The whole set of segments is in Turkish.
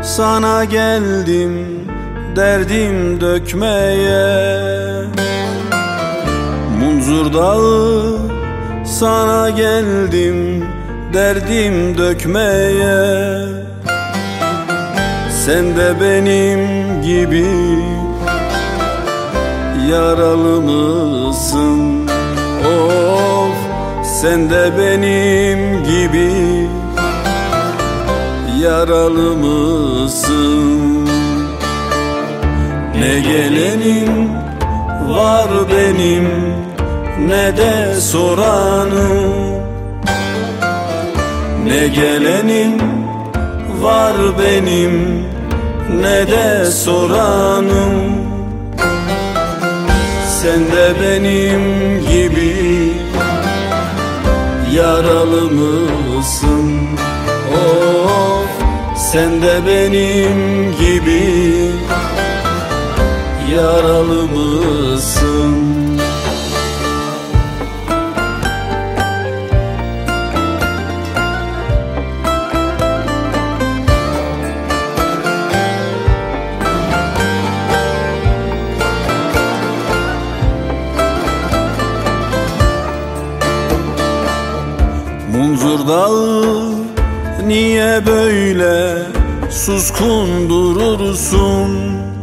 sana geldim derdim dökmeye. Munzur Dağı sana geldim derdim dökmeye. Sen de benim gibi yaralı mısın? Of, sen de benim gibi yaralı mısın? Ne gelenim var benim, ne de soranım. Ne gelenim var benim, ne de soranım. Sen de benim gibi yaralı mısın? Of, sen de benim gibi yaralı mısın? Munzur Dağı niye böyle suskun durursun?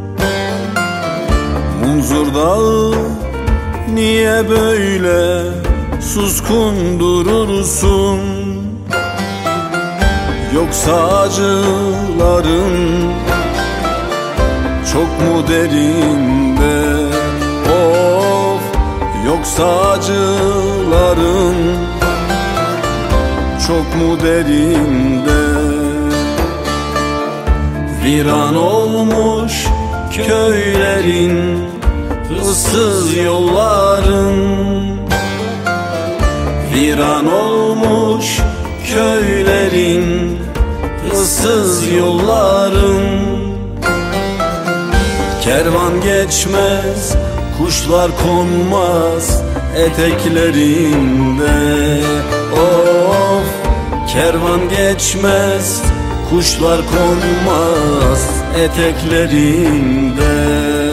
Munzur Dağı niye böyle suskun durursun? Yoksa acıların çok mu derinde? Of, yoksa acıların çok mu derinde? Viran olmuş köylerin, ıssız yolların. Viran olmuş köylerin, ıssız yolların. Kervan geçmez, kuşlar konmaz eteklerinde. Of, kervan geçmez, kuşlar konmaz eteklerinde.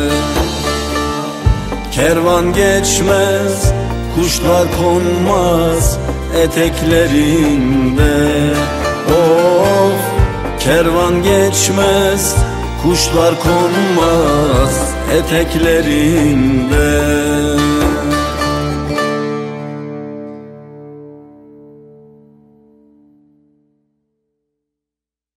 Kervan geçmez, kuşlar konmaz eteklerinde. Of, kervan geçmez, kuşlar konmaz eteklerinde.